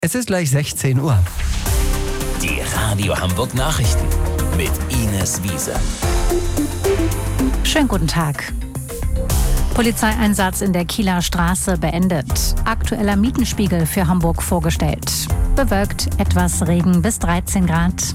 Es ist gleich 16 Uhr. Die Radio Hamburg Nachrichten mit Ines Wiese. Schönen guten Tag. Polizeieinsatz in der Kieler Straße beendet. Aktueller Mietenspiegel für Hamburg vorgestellt. Bewölkt, etwas Regen bis 13 Grad.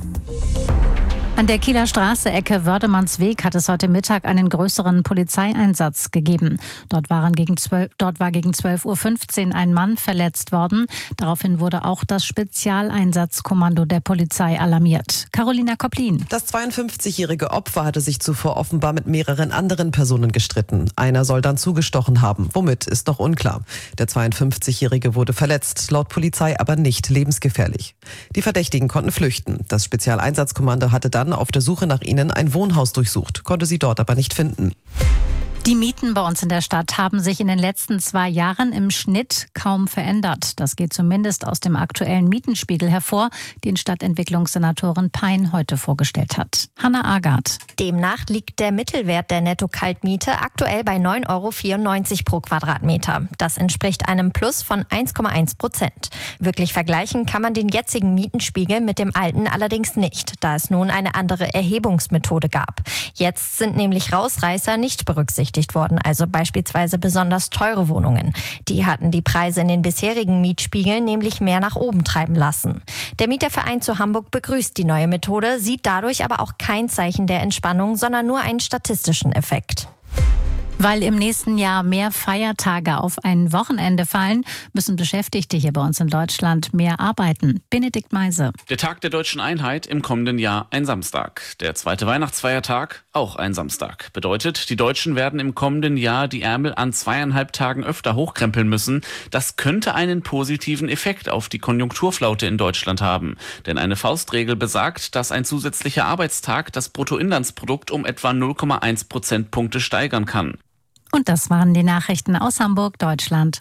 An der Kieler Straße, Ecke Wördemannsweg, hat es heute Mittag einen größeren Polizeieinsatz gegeben. Dort war gegen 12.15 Uhr ein Mann verletzt worden. Daraufhin wurde auch das Spezialeinsatzkommando der Polizei alarmiert. Carolina Kopplin. Das 52-jährige Opfer hatte sich zuvor offenbar mit mehreren anderen Personen gestritten. Einer soll dann zugestochen haben. Womit, ist noch unklar. Der 52-jährige wurde verletzt, laut Polizei aber nicht lebensgefährlich. Die Verdächtigen konnten flüchten. Das Spezialeinsatzkommando hatte dann auf der Suche nach ihnen ein Wohnhaus durchsucht, konnte sie dort aber nicht finden. Die Mieten bei uns in der Stadt haben sich in den letzten 2 Jahren im Schnitt kaum verändert. Das geht zumindest aus dem aktuellen Mietenspiegel hervor, den Stadtentwicklungssenatorin Pein heute vorgestellt hat. Hanna Agard. Demnach liegt der Mittelwert der Netto-Kaltmiete aktuell bei 9,94 € pro Quadratmeter. Das entspricht einem Plus von 1,1%. Wirklich vergleichen kann man den jetzigen Mietenspiegel mit dem alten allerdings nicht, da es nun eine andere Erhebungsmethode gab. Jetzt sind nämlich Rausreißer nicht berücksichtigt worden, also beispielsweise besonders teure Wohnungen. Die hatten die Preise in den bisherigen Mietspiegeln nämlich mehr nach oben treiben lassen. Der Mieterverein zu Hamburg begrüßt die neue Methode, sieht dadurch aber auch kein Zeichen der Entspannung, sondern nur einen statistischen Effekt. Weil im nächsten Jahr mehr Feiertage auf ein Wochenende fallen, müssen Beschäftigte hier bei uns in Deutschland mehr arbeiten. Benedikt Meise. Der Tag der Deutschen Einheit im kommenden Jahr ein Samstag. Der zweite Weihnachtsfeiertag auch ein Samstag. Bedeutet, die Deutschen werden im kommenden Jahr die Ärmel an 2,5 Tagen öfter hochkrempeln müssen. Das könnte einen positiven Effekt auf die Konjunkturflaute in Deutschland haben. Denn eine Faustregel besagt, dass ein zusätzlicher Arbeitstag das Bruttoinlandsprodukt um etwa 0,1 Prozentpunkte steigern kann. Und das waren die Nachrichten aus Hamburg, Deutschland